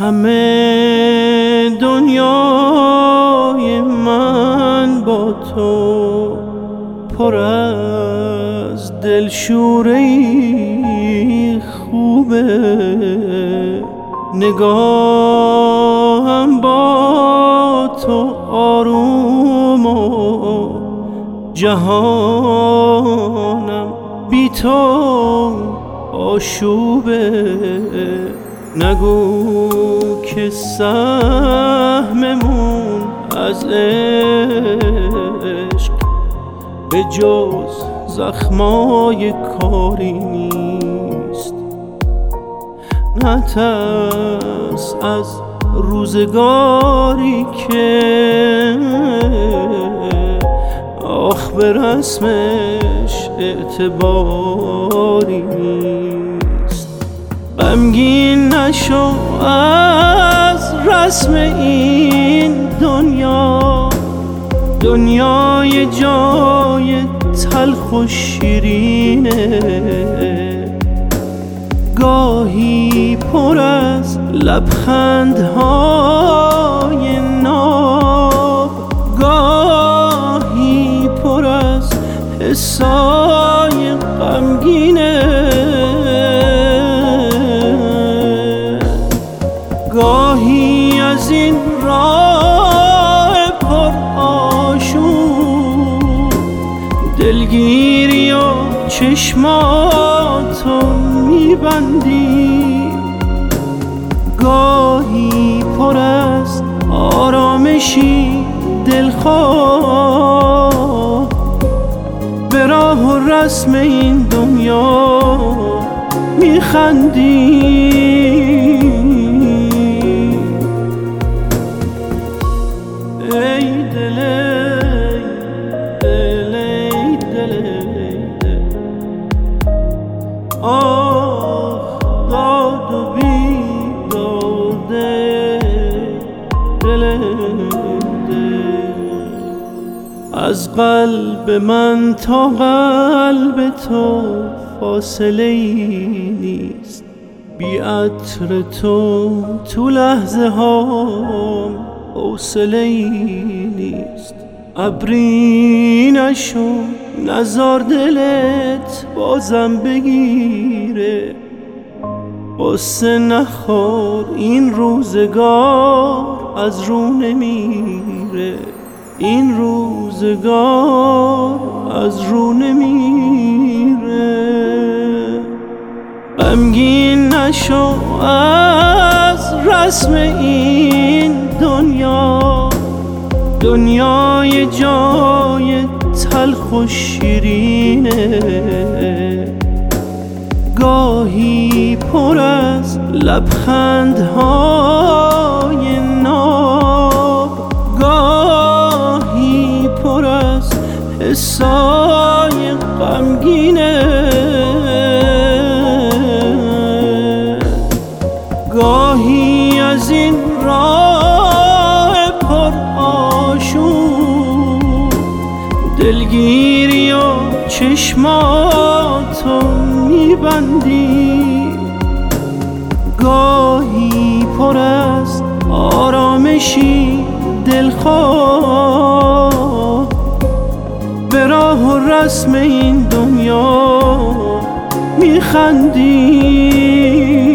همه دنیای من با تو پر از دلشوری خوبه، نگاهم با تو آروم و جهانم بی تو آشوبه. نگو که سهممون از عشق به جز زخمای کاری نیست. نترس از روزگاری که آخ به رسمش اعتباری نیست. غمگین نشو از رسم این دنیا، دنیای جای تلخ و شیرینه، گاهی پر از لبخندهای ناب، گاهی پر از حسای غمگینه، گاهی از این راه پر آشوب دلگیری و چشماتو میبندی، گاهی پر از آرامشی دلخواه به راه و رسم این دنیا میخندی. ای دل دل دل آه داد و بیداده دل از قلب من تا قلب تو فاصله ای نیست، بی عطر تو لحظه ها حوصله ای نیست. ابری نشو نزار دلت بازم بگیره، قصه نخور این روزگار از رو نمیره، این روزگار از رو نمیره. غمگین نشو از رسم این دنیا، دنیای جای تلخ و شیرینه، گاهی پر از لبخندهای ناب، گاهی پر از حسای غمگینه، گاهی از این راه پر آشوب دلگیری و چشماتو میبندی، گاهی پر از آرامشی دلخواه به راه و رسم این دنیا میخندی.